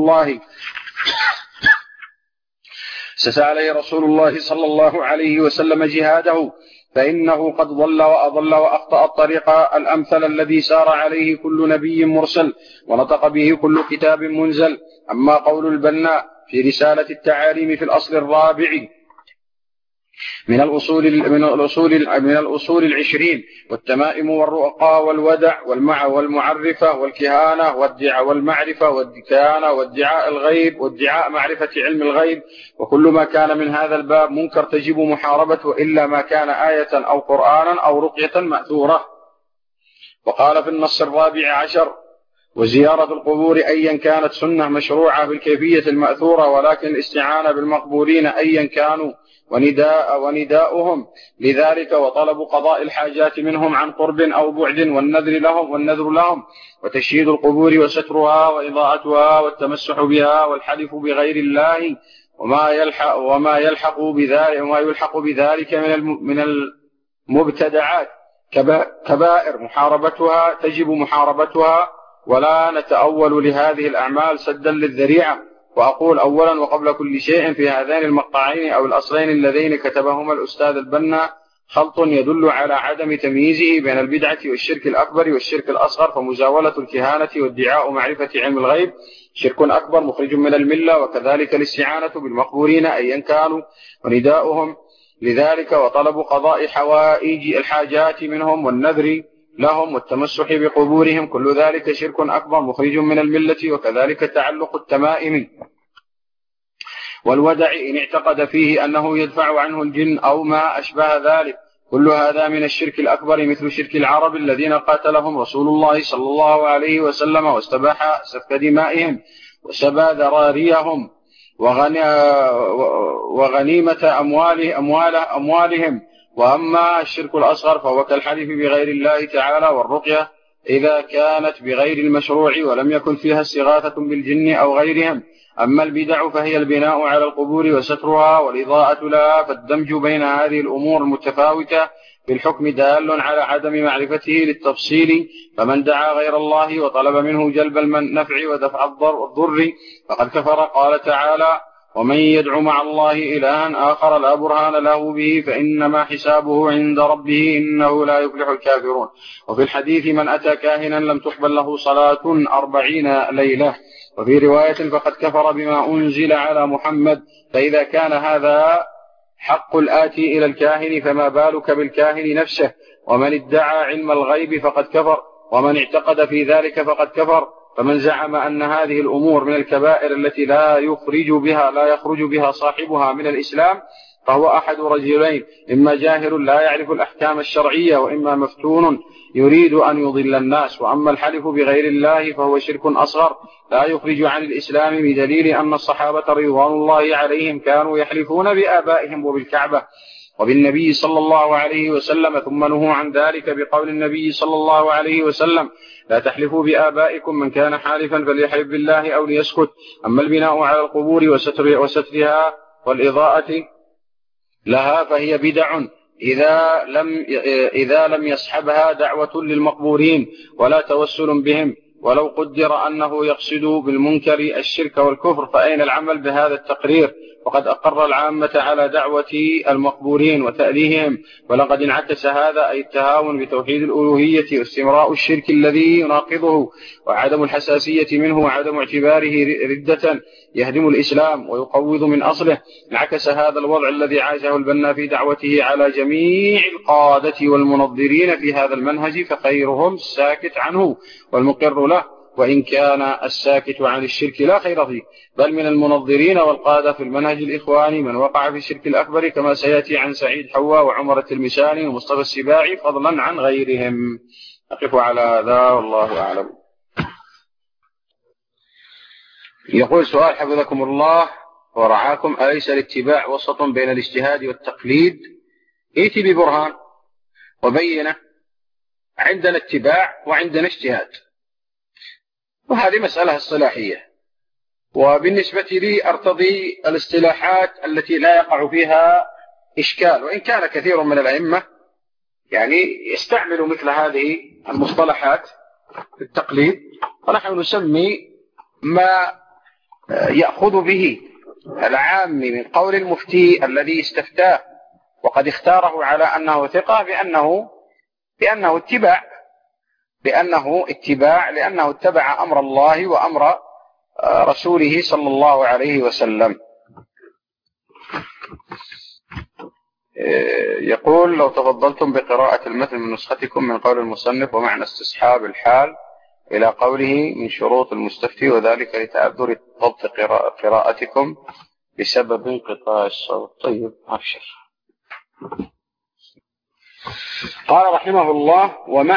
الله صلى الله عليه وسلم جهاده فإنه قد ضل وأضل وأخطأ الطريق الأمثل الذي سار عليه كل نبي مرسل ونطق به كل كتاب منزل. أما قول البنا في رسالة التعاليم في الأصل الرابع من الأصول 20 والتمائم والرؤقى والودع والمعرفة والكهانة والمعرفة والدكانة وادعاء الغيب وادعاء معرفة علم الغيب، وكل ما كان من هذا الباب منكر تجب محاربته إلا ما كان آية أو قرآنا أو رقية مأثورة. وقال في النص 14: وزيارة القبور أيا كانت سنة مشروعة بالكيفية المأثورة، ولكن الاستعانة بالمقبورين أيا كانوا ونداؤهم لذلك وطلب قضاء الحاجات منهم عن قرب أو بعد والنذر لهم وتشييد القبور وسترها وإضاءتها والتمسح بها والحلف بغير الله وما يلحق بذلك من المبتدعات كبائر تجب محاربتها. ولا نتأول لهذه الأعمال سدا للذريعة. وأقول أولا وقبل كل شيء في هذين المقطعين أو الأصلين اللذين كتبهما الأستاذ البنا خلط يدل على عدم تمييزه بين البدعة والشرك الأكبر والشرك الأصغر، فمزاولة الكهانة وادعاء معرفة علم الغيب شرك أكبر مخرج من الملة، وكذلك الاستعانة بالمقبورين أيا كانوا ونداؤهم لذلك وطلب قضاء حوائج الحاجات منهم والنذر لهم والتمسح بقبورهم، كل ذلك شرك أكبر مخرج من الملة، وكذلك تعلق التمائم والودع إن اعتقد فيه أنه يدفع عنه الجن أو ما أشبه ذلك، كل هذا من الشرك الأكبر مثل شرك العرب الذين قاتلهم رسول الله صلى الله عليه وسلم واستباح سفك دمائهم وسبى ذراريهم وغنيمة أموالهم. وأما الشرك الأصغر فهو كالحلف بغير الله تعالى والرقية إذا كانت بغير المشروع ولم يكن فيها استغاثة بالجن أو غيرهم. أما البدع فهي البناء على القبور وسترها والإضاءة لها، فالدمج بين هذه الأمور المتفاوتة بالحكم دال على عدم معرفته للتفصيل، فمن دعا غير الله وطلب منه جلب النفع ودفع الضر فقد كفر. قال تعالى: ومن يدع مع الله إلها آخر لا برهان له به فإنما حسابه عند ربه إنه لا يفلح الكافرون. وفي الحديث: من أتى كاهنا لم تقبل له صلاة 40 ليلة. وفي رواية: فقد كفر بما أنزل على محمد. فإذا كان هذا حق الآتي إلى الكاهن فما بالك بالكاهن نفسه. ومن ادعى علم الغيب فقد كفر، ومن اعتقد في ذلك فقد كفر. فمن زعم أن هذه الأمور من الكبائر التي لا يخرج بها صاحبها من الإسلام فهو أحد رجلين: إما جاهل لا يعرف الأحكام الشرعية، وإما مفتون يريد أن يضل الناس. وأما الحلف بغير الله فهو شرك أصغر لا يخرج عن الإسلام، بدليل أن الصحابة رضوان الله عليهم كانوا يحلفون بآبائهم وبالكعبة وبالنبي صلى الله عليه وسلم، ثم نهوا عن ذلك بقول النبي صلى الله عليه وسلم: لا تحلفوا بآبائكم، من كان حالفا فليحلف بالله أو ليسكت. أما البناء على القبور وسترها والإضاءة لها فهي بدع إذا لم يصحبها دعوة للمقبورين ولا توسل بهم، ولو قدر أنه يقصد بالمنكر الشرك والكفر فأين العمل بهذا التقرير؟ وقد أقر العامة على دعوة المقبورين وتأليههم، ولقد انعكس هذا أي التهاون بتوحيد الألوهية واستمراء الشرك الذي يناقضه وعدم الحساسية منه وعدم اعتباره ردة يهدم الإسلام ويقوض من أصله. انعكس هذا الوضع الذي عاشه البنا في دعوته على جميع القادة والمنظرين في هذا المنهج، فخيرهم الساكت عنه والمقر له، وإن كان الساكت عن الشرك لا خير فيه. بل من المنظرين والقادة في المنهج الإخواني من وقع في الشرك الأكبر كما سيأتي عن سعيد حوا وعمر التلمساني ومصطفى السباعي فضلا عن غيرهم. أقف على هذا والله أعلم. يقول سؤال حفظكم الله ورعاكم: أليس الاتباع وسط بين الاجتهاد والتقليد؟ ائت ببرهان وبينه. عندنا اتباع وعندنا اجتهاد، وهذه مسألة اصطلاحية، وبالنسبة لي أرتضي الاصطلاحات التي لا يقع فيها إشكال، وإن كان كثير من الأئمة يستعملوا مثل هذه المصطلحات في التقليد، ونحن نسمي ما يأخذ به العام من قول المفتي الذي استفتاه وقد اختاره على أنه ثقة بأنه اتباع لأنه اتبع أمر الله وأمر رسوله صلى الله عليه وسلم. يقول: لو تفضلتم بقراءة المتن من نسختكم من قول المصنف ومعنى استصحاب الحال إلى قوله من شروط المستفتي، وذلك لتعذر ضبط قراءتكم بسبب انقطاع الصوت. طيب أبشر. قال رحمه الله: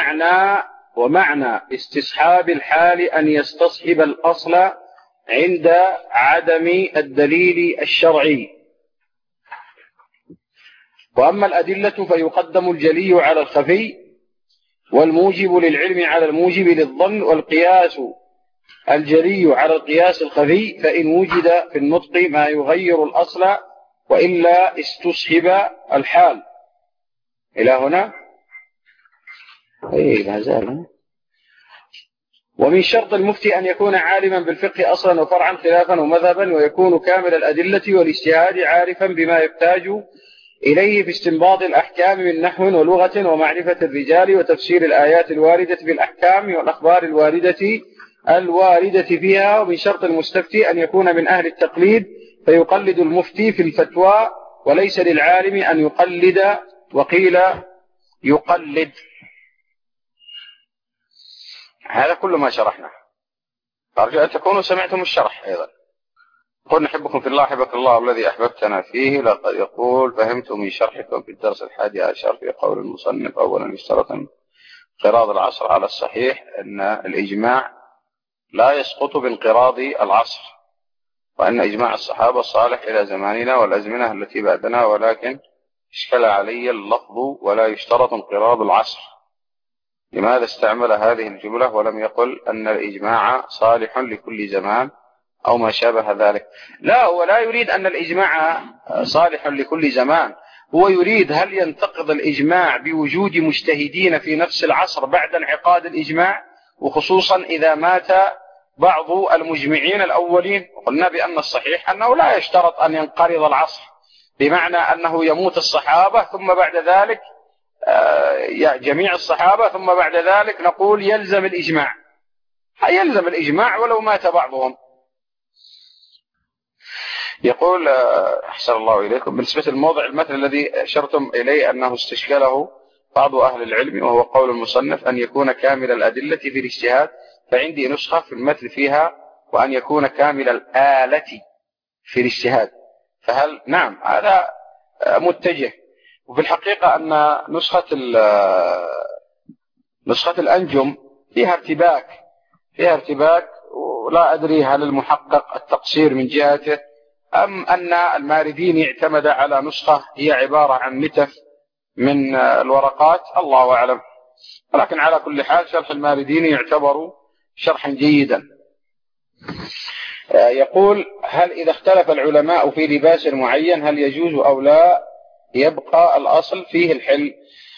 ومعنى استصحاب الحال أن يستصحب الأصل عند عدم الدليل الشرعي. وأما الأدلة فيقدم الجلي على الخفي، والموجب للعلم على الموجب للظن، والقياس الجلي على القياس الخفي، فإن وجد في النطق ما يغير الأصل وإلا استصحب الحال. إلى هنا لا زال. ومن شرط المفتي أن يكون عالما بالفقه أصلا وفرعا خلافا ومذهبا، ويكون كامل الأدلة والاجتهاد عارفا بما يحتاج إليه في استنباط الأحكام من نحو ولغة ومعرفة الرجال وتفسير الآيات الواردة بالأحكام والأخبار الواردة فيها. ومن شرط المستفتي أن يكون من أهل التقليد فيقلد المفتي في الفتوى، وليس للعالم أن يقلد. وقيل يقلد. هذا كل ما شرحنا، أرجو أن تكونوا سمعتم الشرح أيضا. قل نحبكم في الله، حبك الله الذي أحببتنا فيه. لقد يقول فهمت من شرحكم في الدرس 11 في قول المصنف أولا يشترط انقراض العصر على الصحيح أن الإجماع لا يسقط بانقراض العصر، وأن إجماع الصحابة صالح إلى زماننا والأزمنة التي بعدنا، ولكن اشكل علي اللفظ ولا يشترط انقراض العصر. لماذا استعمل هذه الجملة ولم يقل أن الإجماع صالح لكل زمان أو ما شابه ذلك؟ لا، هو لا يريد أن الإجماع صالح لكل زمان، هو يريد هل ينتقض الإجماع بوجود مجتهدين في نفس العصر بعد انعقاد الإجماع، وخصوصا إذا مات بعض المجمعين الأولين. وقلنا بأن الصحيح أنه لا يشترط أن ينقرض العصر، بمعنى أنه يموت الصحابة ثم بعد ذلك جميع الصحابة ثم بعد ذلك نقول يلزم الإجماع، يلزم الإجماع ولو مات بعضهم. يقول أحسن الله إليكم، بالنسبة للموضع المثل الذي أشرتم إليه أنه استشكله بعض أهل العلم، وهو قول المصنف أن يكون كامل الأدلة في الاجتهاد، فعندي نسخة في المثل فيها وأن يكون كامل الآلة في الاجتهاد. فهل نعم هذا متجه. وفي الحقيقة أن نسخة الأنجم فيها ارتباك، ولا أدري هل المحقق التقصير من جهته أم أن المارديني اعتمد على نسخة هي عبارة عن نتف من الورقات، الله أعلم. ولكن على كل حال شرح المارديني يعتبر شرحا جيدا. يقول هل إذا اختلف العلماء في لباس معين هل يجوز أو لا يبقى الأصل فيه الحل؟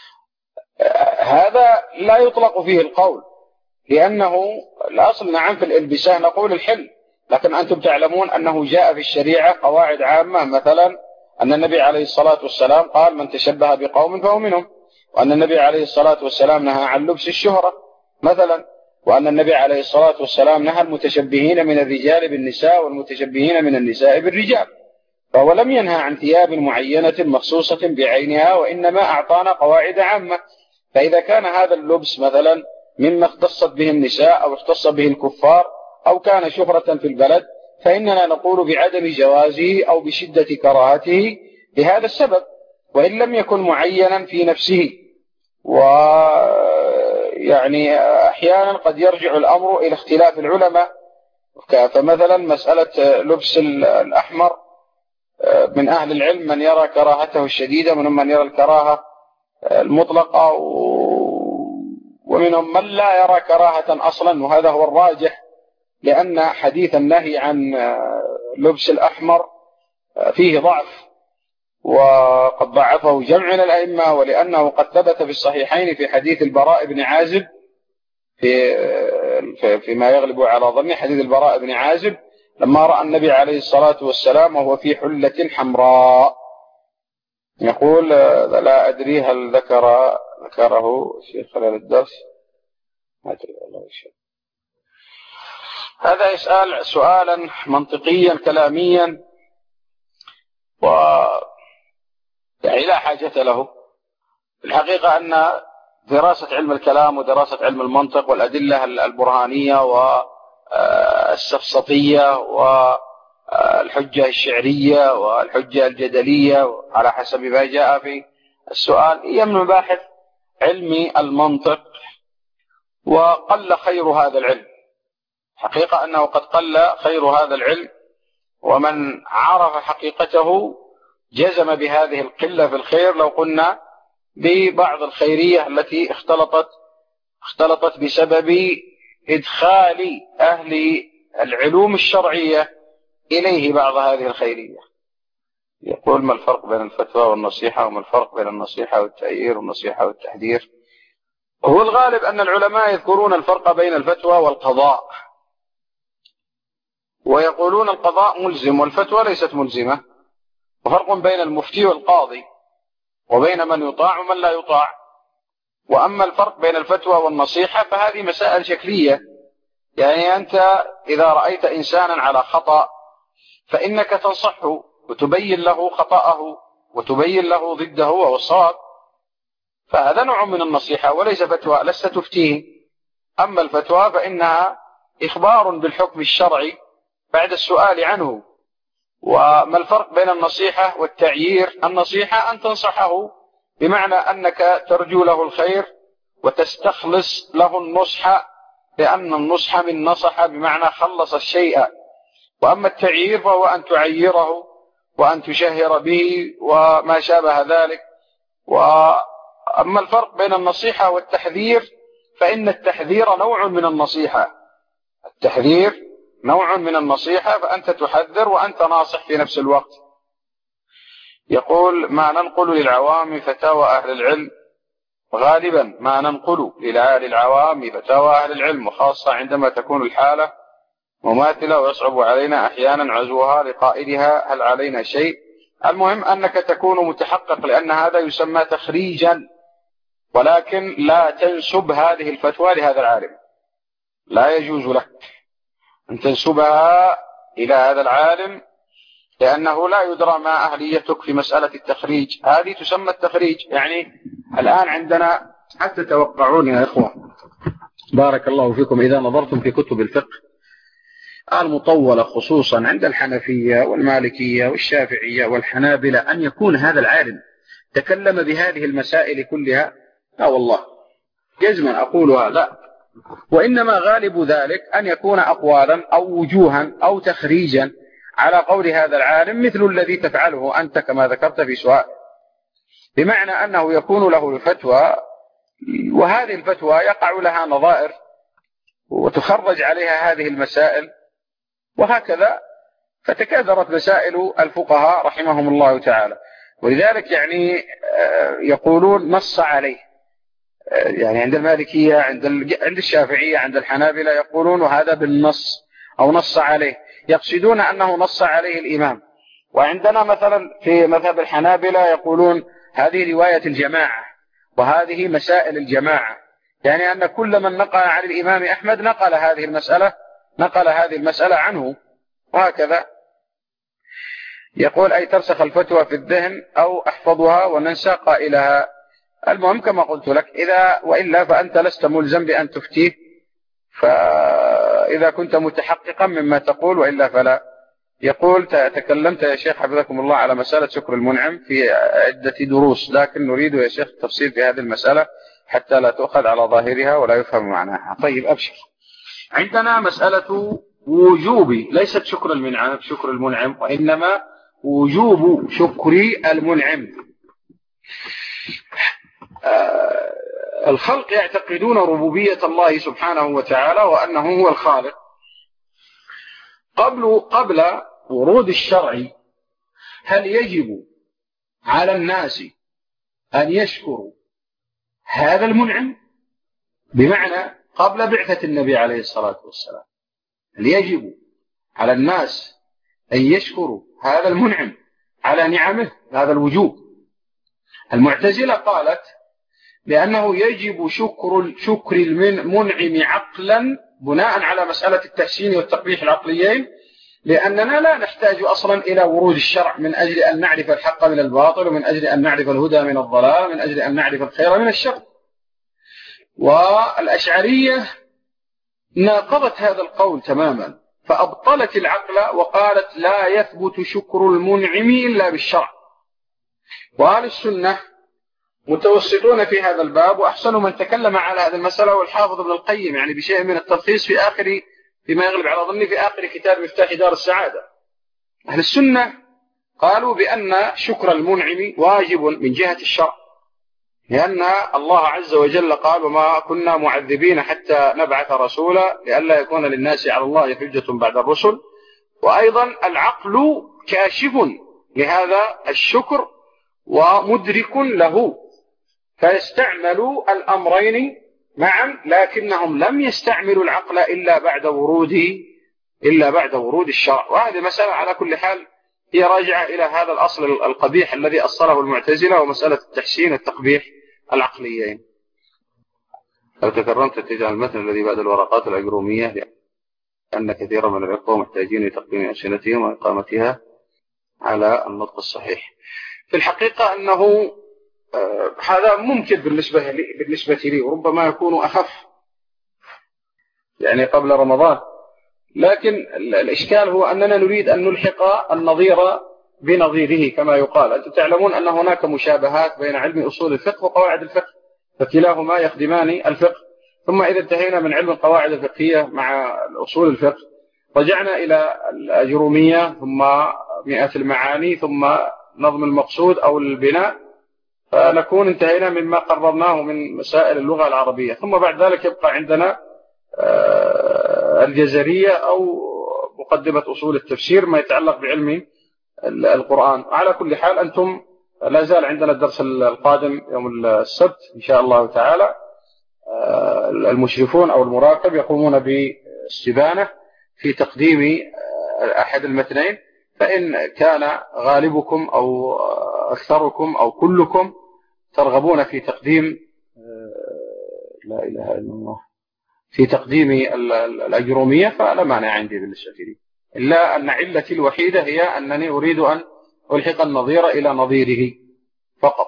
هذا لا يطلق فيه القول، لأنه الأصل نعم في الإلبسة نقول الحل، لكن أنتم تعلمون أنه جاء في الشريعة قواعد عامة، مثلا أن النبي عليه الصلاة والسلام قال من تشبه بقوم فهو منهم، وأن النبي عليه الصلاة والسلام نهى عن لبس الشهرة مثلا، وأن النبي عليه الصلاة والسلام نهى المتشبهين من الرجال بالنساء والمتشبهين من النساء بالرجال. فهو لم ينهى عن ثياب معينة مخصوصة بعينها، وإنما أعطانا قواعد عامة. فإذا كان هذا اللبس مثلا مما اختصت به النساء أو اختص به الكفار أو كان شهرة في البلد، فإننا نقول بعدم جوازه أو بشدة كراهته لهذا السبب، وإن لم يكن معينا في نفسه. ويعني أحيانا قد يرجع الأمر إلى اختلاف العلماء، فمثلا مسألة لبس الأحمر من أهل العلم من يرى كراهته الشديدة، من يرى الكراهة المطلقة، ومنهم من لا يرى كراهة أصلا، وهذا هو الراجح، لأن حديث النهي عن لبس الأحمر فيه ضعف، وقد ضعفه جمع من الأئمة، ولأنه قد ثبت في الصحيحين في حديث البراء بن عازب فيما يغلب على ظني حديث البراء بن عازب لما رأى النبي عليه الصلاة والسلام وهو في حلة حمراء. يقول لا أدري هل ذكره في خلال الدرس، ما أدري والله شيء. هذا يسأل سؤالا منطقيا كلاميا يعني لا حاجة له. الحقيقة أن دراسة علم الكلام ودراسة علم المنطق والأدلة البرهانية والسفسطية والحجة الشعرية والحجة الجدلية على حسب ما جاء في السؤال هي من مباحث علم المنطق، وقل خير هذا العلم. حقيقة أنه قد قل خير هذا العلم، ومن عرف حقيقته جزم بهذه القلة في الخير لو قلنا ببعض الخيرية التي اختلطت بسبب إدخال أهل العلوم الشرعية إليه بعض هذه الخيرية. يقول ما الفرق بين الفتوى والنصيحة، وما الفرق بين النصيحة والتأيير والنصيحة والتحذير؟ هو الغالب أن العلماء يذكرون الفرق بين الفتوى والقضاء، ويقولون القضاء ملزم والفتوى ليست ملزمة، وفرق بين المفتي والقاضي. وبين من يطاع ومن لا يطاع. وأما الفرق بين الفتوى والنصيحة فهذه مسائل شكلية، يعني أنت إذا رأيت إنسانا على خطأ فإنك تنصحه وتبين له خطأه وتبين له ضده وهو الصواب، فهذا نوع من النصيحة وليس فتوى، لست تفتيه. أما الفتوى فإنها إخبار بالحكم الشرعي بعد السؤال عنه. وما الفرق بين النصيحة والتعيير؟ النصيحة أن تنصحه بمعنى أنك ترجو له الخير وتستخلص له النصح، لأن النصح من نصح بمعنى خلص الشيء. وأما التعيير فهو أن تعيره وأن تشهر به وما شابه ذلك. وأما الفرق بين النصيحة والتحذير فإن التحذير نوع من النصيحة، التحذير نوع من النصيحة، فأنت تحذر وأنت ناصح في نفس الوقت. يقول: ما ننقل للعوام فتاوى أهل العلم، غالبا ما ننقل للعوام فتاوى أهل العلم، وخاصة عندما تكون الحالة مماثلة ويصعب علينا أحيانا عزوها لقائلها، هل علينا شيء؟ المهم أنك تكون متحقق، لأن هذا يسمى تخريجا، ولكن لا تنسب هذه الفتوى لهذا العالم، لا يجوز لك أن تنسبها إلى هذا العالم، لأنه لا يدرى ما أهليتك في مسألة التخريج، هذه تسمى التخريج. يعني الآن عندنا، حتى توقعون يا إخوة بارك الله فيكم، إذا نظرتم في كتب الفقه المطولة خصوصا عند الحنفية والمالكية والشافعية والحنابلة، أن يكون هذا العالم تكلم بهذه المسائل كلها، لا والله جزما أقول هذا، وإنما غالب ذلك أن يكون أقوالا أو وجوها أو تخريجا على قول هذا العالم، مثل الذي تفعله أنت كما ذكرت في سؤال، بمعنى أنه يكون له الفتوى، وهذه الفتوى يقع لها نظائر وتخرج عليها هذه المسائل، وهكذا فتكاثرت مسائل الفقهاء رحمهم الله تعالى. ولذلك يعني يقولون نص عليه، يعني عند المالكية عند الشافعية عند الحنابلة يقولون وهذا بالنص أو نص عليه، يقصدون أنه نص عليه الإمام. وعندنا مثلا في مذهب الحنابلة يقولون هذه رواية الجماعة وهذه مسائل الجماعة، يعني أن كل من نقل عن الإمام أحمد نقل هذه المسألة عنه، وهكذا. يقول: أي ترسخ الفتوى في الذهن أو أحفظها وننسى قائلها. المهم كما قلت لك، إذا وإلا فأنت لست ملزم بأن تفتيه، فإذا كنت متحققا مما تقول، وإلا فلا. يقول: تكلمت يا شيخ حفظكم الله على مسألة شكر المنعم في عدة دروس، لكن نريد يا شيخ التفصيل في هذه المسألة حتى لا تؤخذ على ظاهرها ولا يفهم معناها. طيب أبشر. عندنا مسألة وجوب، ليست شكر المنعم، وإنما وجوب شكر المنعم. الخلق يعتقدون ربوبية الله سبحانه وتعالى وأنه هو الخالق. قبل ورود الشرع، هل يجب على الناس أن يشكروا هذا المنعم؟ بمعنى قبل بعثة النبي عليه الصلاة والسلام، هل يجب على الناس أن يشكروا هذا المنعم على نعمه؟ هذا الوجوب. المعتزلة قالت لأنه يجب شكر المنعم عقلا، بناء على مسألة التحسين والتقبيح العقليين، لأننا لا نحتاج أصلا إلى ورود الشرع من أجل أن نعرف الحق من الباطل، ومن أجل أن نعرف الهدى من الضلال، ومن أجل أن نعرف الخير من الشر. والأشعرية ناقضت هذا القول تماما، فأبطلت العقل وقالت لا يثبت شكر المنعم إلا بالشرع. وأهل السنة متوسطون في هذا الباب، وأحسن من تكلم على هذه المسألة والحافظ ابن القيم، يعني بشيء من التلخيص في آخر، فيما يغلب على ظني، في آخر كتاب مفتاح دار السعادة. أهل السنة قالوا بأن شكر المنعم واجب من جهة الشرع، لأن الله عز وجل قال: وما كنا معذبين حتى نبعث رسولا لئلا يكون للناس على الله حجة بعد الرسل. وأيضا العقل كاشف لهذا الشكر ومدرك له، فيستعملوا الأمرين معا، لكنهم لم يستعملوا العقل إلا بعد ورود الشرع. وهذه مسألة على كل حال هي راجعة إلى هذا الأصل القبيح الذي أصله المعتزلة، ومسألة التحسين والتقبيح العقليين. لو تكرمت تجعل المثل الذي بعد الورقات الأجرومية، لأن كثيرا من الإخوة محتاجين لتقديم أسئلتهم وإقامتها على النطق الصحيح. في الحقيقة أنه هذا ممكن بالنسبة لي، وربما يكون أخف يعني قبل رمضان، لكن الإشكال هو أننا نريد أن نلحق النظير بنظيره كما يقال. أنتم تعلمون أن هناك مشابهات بين علم أصول الفقه وقواعد الفقه، فكلاهما يخدمان الفقه. ثم إذا انتهينا من علم القواعد الفقهية مع أصول الفقه، رجعنا إلى الأجرومية، ثم مئة المعاني، ثم نظم المقصود أو البناء، فنكون انتهينا مما قررناه من مسائل اللغة العربية. ثم بعد ذلك يبقى عندنا الجزرية أو مقدمة أصول التفسير، ما يتعلق بعلم القرآن. على كل حال أنتم لا زال عندنا الدرس القادم يوم السبت إن شاء الله تعالى. المشرفون أو المراقب يقومون باستبانة في تقديم أحد المتنين، فإن كان غالبكم أو أكثركم أو كلكم ترغبون في تقديم لا إله إلا الله في تقديم الأجرومية، فلا مانع عندي بالنسبة لي، إلا أن علتي الوحيدة هي أنني أريد أن ألحق النظير إلى نظيره فقط.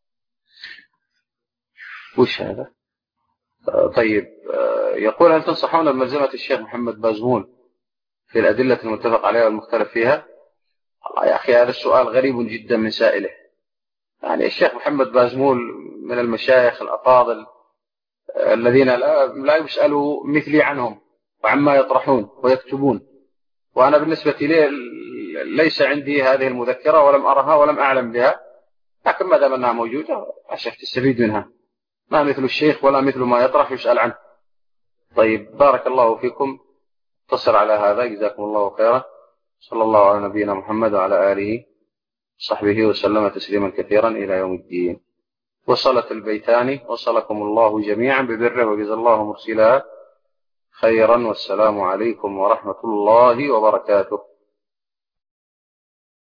وش هذا؟ طيب، يقول هل تنصحون بملزمة الشيخ محمد بازمول في الأدلة المتفق عليها والمختلف فيها؟ الله يا أخي، هذا السؤال غريب جدا من سائله. يعني الشيخ محمد بازمول من المشايخ الأفاضل الذين لا يسألوا مثلي عنهم وعما يطرحون ويكتبون، وأنا بالنسبة لي ليس عندي هذه المذكرة ولم أرها ولم أعلم بها، لكن ما دام أنها موجودة عشان تستفيد منها. ما مثل الشيخ ولا مثل ما يطرح يسأل عنه. طيب، بارك الله فيكم، اقتصر على هذا، جزاكم الله خيرا. صلى الله على نبينا محمد وعلى آله وصحبه وسلم تسليما كثيرا إلى يوم الدين. وصلت البيتان، وصلكم الله جميعا ببره، وجزا الله مرسلها خيرا، والسلام عليكم ورحمة الله وبركاته.